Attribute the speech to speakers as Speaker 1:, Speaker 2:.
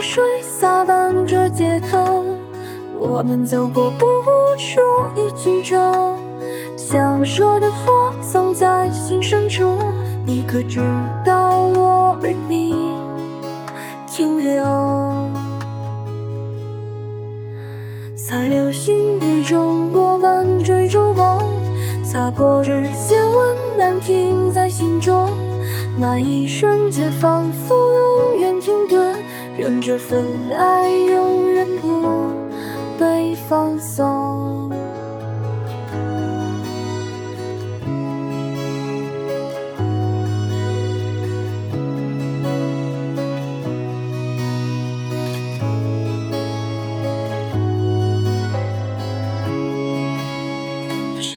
Speaker 1: 水洒满这街头，我们走过不出一曲折，想说的话藏在心深处，你可知道我为你停留？在流星雨中，我们追逐梦，擦破指尖，温暖停在心中。那一瞬间，仿佛永远停顿，任这份爱永远不被放松。